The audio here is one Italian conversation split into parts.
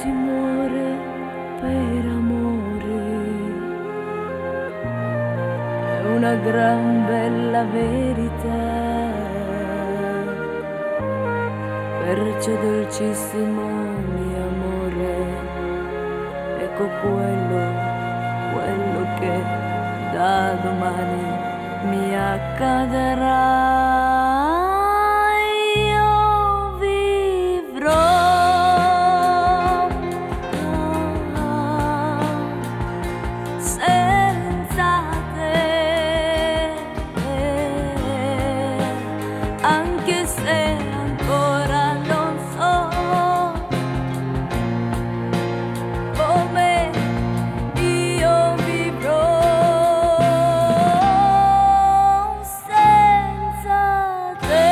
si muore per amore, è una gran bella verità. Perciò dolcissimo mio amore, ecco quello che da domani mi accadrà. Io vivrò senza te, anche se ancora non so come io vivrò senza te.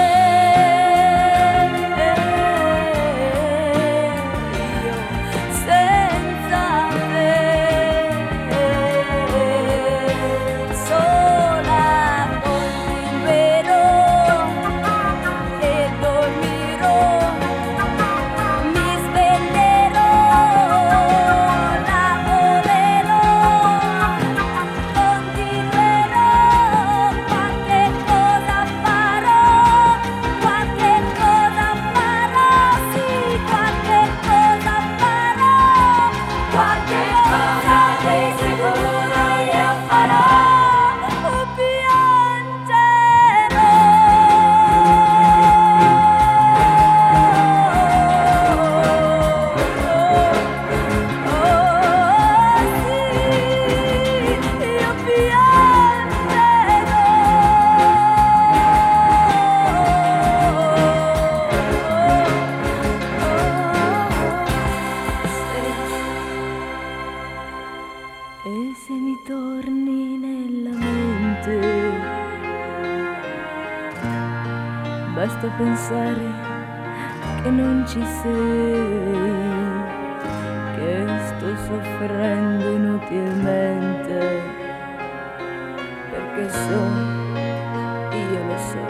Io senza te, sola coltiverò e dormirò, mi spenderò, lavorerò, continuerò, qualche cosa farò, sì, qualche cosa farò, qualche cosa di sicuro io farò, e se mi torni nella mente, basta pensare che non ci sei, che sto soffrendo inutilmente, perché so, io lo so,